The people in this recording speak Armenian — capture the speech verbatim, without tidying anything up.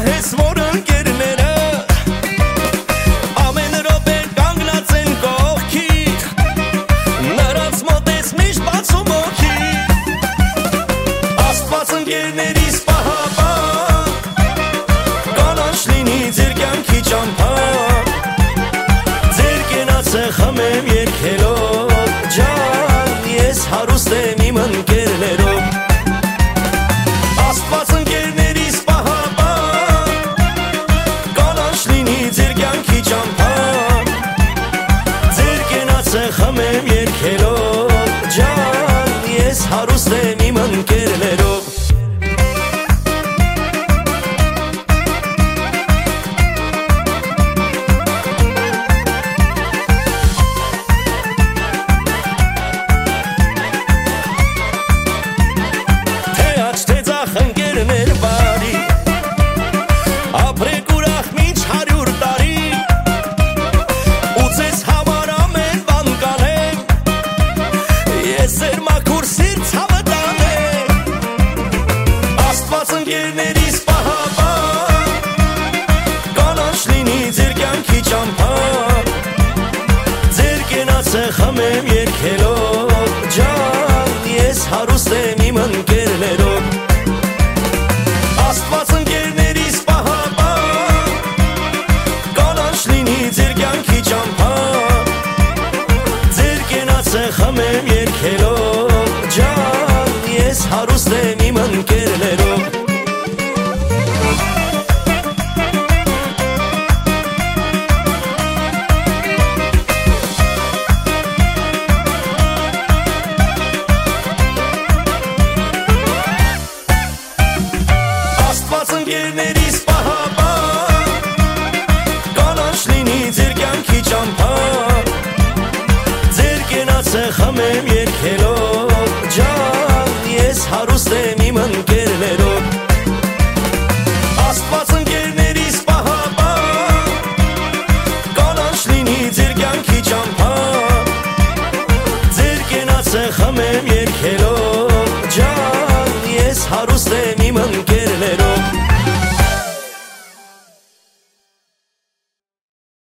պահես, որ ընկերները ամեն րոպե կանգնած են կողքիդ, նրանց մոտ ես միշտ բացում օքի։ Աստված ընկերներիս պահապան, կանաչ լինի ձեր կյանքի ճամփան, ձեր կենացը խմեմ երգելով, ջան, ես հարուստ եմ իմ ընկերներով։ Աստված ընկերներիս պահապան, կանաչ լինի ձեր կյանքի ճամփան, ձեր կենացը խմեմ երգելով, ջան, ես հարուստ եմ իմ ընկերներով։ Ընկերներ բարի, ապրեք ուրախ մինչ հարյուր տարի, ու ձեզ համար ամեն բան կանեմ, ես ձեր մաքուր սիրտ ցավը տանեմ։ Աստված ընկերներիս պահապան, կանաչ լինի ձեր կյանքի ճամփան, ձեր կենացը խմեմ երգելով, ջան, ես հարուստ եմ իմ ընկերներով։ Աստված ընկերներիս պահապան, կանաչ լինի ձեր կյանքի ճամփան, ձեր կենացը խմեմ երգելով, ջան, ես հարուստ եմ իմ ընկերներով։ Աստված ընկերներիս պահապան, կանաչ լինի ձեր կյանքի ճամփան, ձեր կենացը խմեմ երգելով,